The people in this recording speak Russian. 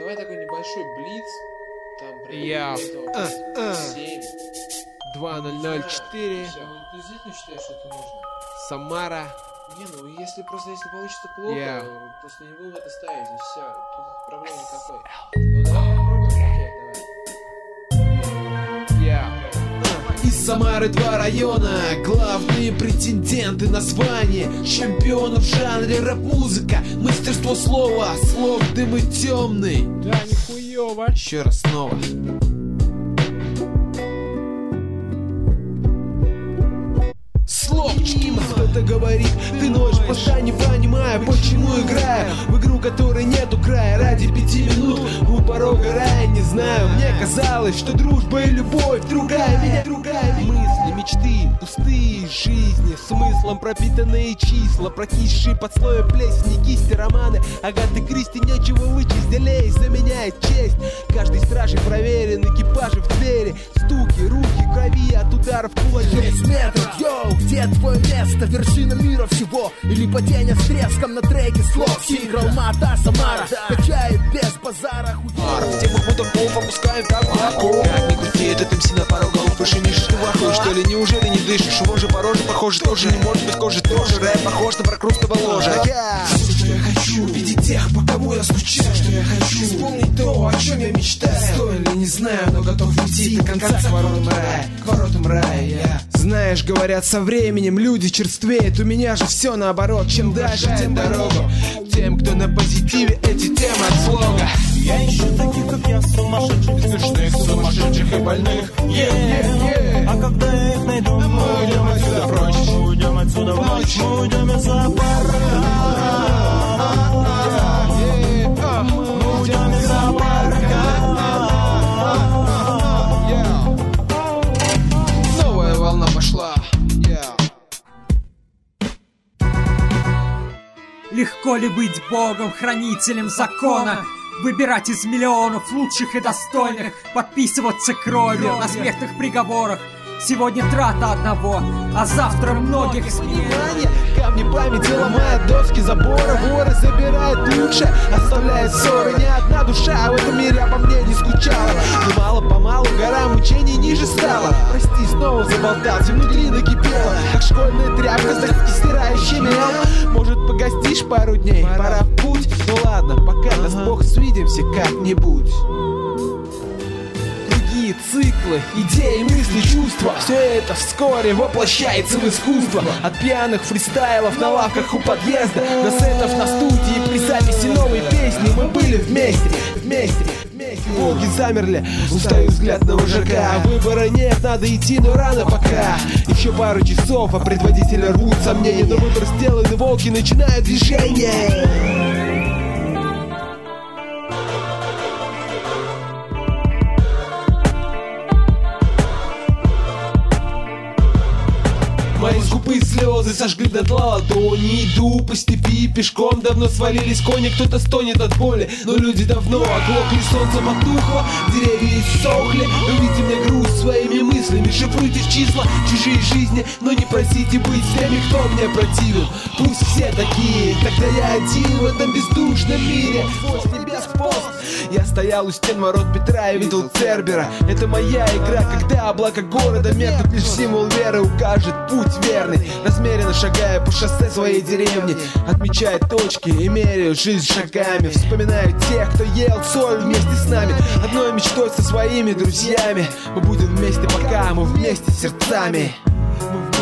Давай такой небольшой блиц. Там Я 7. 2004. Все, ты действительно считаешь, что это нужно? Самара. Не, ну если получится плохо, просто не будем это ставить, и все. Тут проблем никакой. Ну давай попробуем. Окей, давай. Из Самары 2 района, главные претенденты на звание чемпионов в жанре рэп-музыка. Мастерство слова, слов дым и темный. Да, нихуёво. Еще раз снова. Слов чтимо, кто-то говорит, ты ночь, просто не понимаю, почему играю в игру, которой нету края. Ради 5 минут у порога рая, не знаю. Мне казалось, что дружба и любовь другая меня, другая мысли, мечты, пустые жизни, смыслом пропитанные числа, прокисшие под слоем плесени кисти романы Агаты Кристи. Нечего вычесть, аллеи заменяет честь. Каждый стражей проверен, экипажи в двери, стуки, руки, крови от ударов кулаков. 6 метров, йоу, где твое место? Вершина мира всего или падение с треском на треке слов? Сингл, Алмата, Самара качает без базара. В тему мудаков опускаем табаку. Как ни крути, этот МС на пару голов выше ниже. Ты вахуешь, что ли, неужели не дышишь? Его же по роже похоже тоже, не может быть кожи тоже. Рэп похож на прокрустого ложа. Все, что я хочу, видеть тех, по кому я скучаю. Что я хочу, вспомнить то, о чем я мечтаю. Стоит ли, не знаю, но готов идти до конца к воротам рая. К воротам рая, я. Знаешь, говорят, со временем люди черствеют. У меня же все наоборот, чем дальше, тем дорогу. Тем, кто на позитиве, эти темы от слога. Я ищу таких, как я, сумасшедших, смешных, сумасшедших и больных. А когда я их найду, мы уйдем отсюда прочь. Мы уйдем отсюда в ночь, мы уйдем из зоопарка. Мы уйдем из зоопарка. Новая волна пошла. Легко ли быть Богом, хранителем закона? Выбирать из миллионов лучших и достойных, подписываться кровью на смертных приговорах. Сегодня трата одного, а завтра многих сменит. Камни памяти ломают доски забора, воры забирают лучше, оставляют ссоры. Ни одна душа в этом мире обо мне не скучала. Но мало-помалу гора мучений ниже стала. Прости, снова заболтался, внутри накипело, как школьная тряпка, стирающая мел. Может, погостишь пару дней, пора в путь. Ну ладно, пока, даст Бог, свидимся как-нибудь. Циклы, идеи, мысли, чувства. Все это вскоре воплощается в искусство. От пьяных фристайлов на лавках у подъезда до сетов на студии при записи новой песни. Мы были вместе. Волки замерли, устаю взгляд на вожака. Выбора нет, надо идти, но рано пока. Еще пару часов, а предводители рвут сомнения. Но выбор сделан, и волки начинают движение. Мои скупые слезы сожгли дотла ладони. Иду по степи пешком, давно свалились кони. Кто-то стонет от боли, но люди давно оглохли. Солнце потухло, деревья иссохли. Увидите мне грусть своими мыслями. Шифруйте в числа чужие жизни, но не просите быть с теми, кто мне противен. Пусть все такие, тогда я один в этом бездушном мире. С небес в пост. Я стоял у стен ворот Петра и видел Цербера. Это моя игра, когда облака города меркнут. Лишь символ веры укажет путь верный. Размеренно шагая по шоссе своей деревни, отмечая точки и меряю жизнь шагами. Вспоминаю тех, кто ел соль вместе с нами. Одной мечтой со своими друзьями. Мы будем вместе, пока мы вместе сердцами. Мы